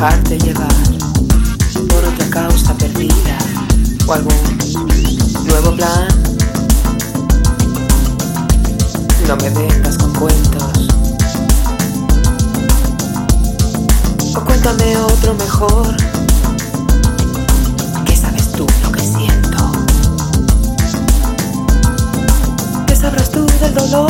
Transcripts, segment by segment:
dejarte llevar por otra causa perdida o algún nuevo plan. No me vengas con cuentos, o cuéntame otro mejor. ¿Qué sabes tú lo que siento? ¿Qué sabrás tú del dolor?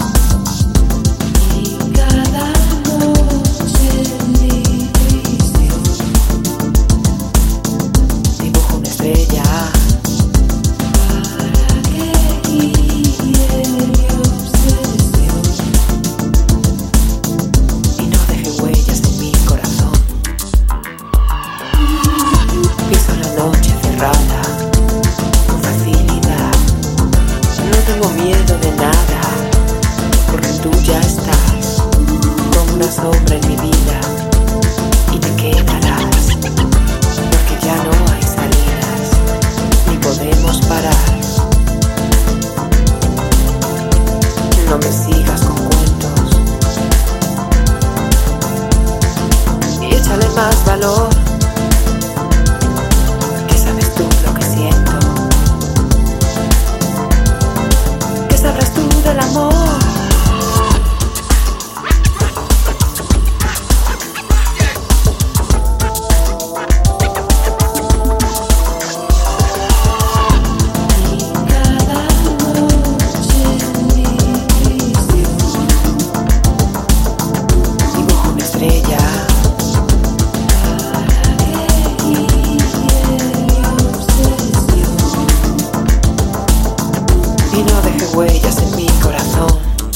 Con facilidad, no tengo miedo de nada, porque tú ya estás como una sombra en mi vida y te quedarás, porque ya no hay salidas, ni podemos parar. No me sigas con cuentos y échale más valor. Sabrás tú del amor. Huellas en mi corazón.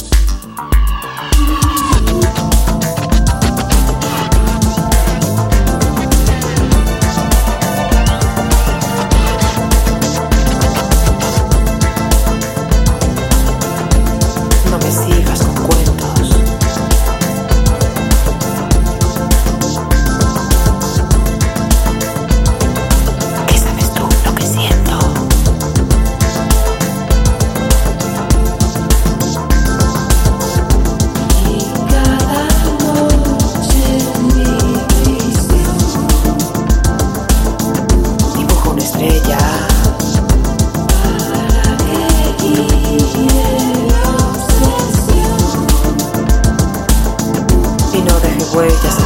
No me sigas con cuentos. ¿Qué sabes tú lo que siento? Huellas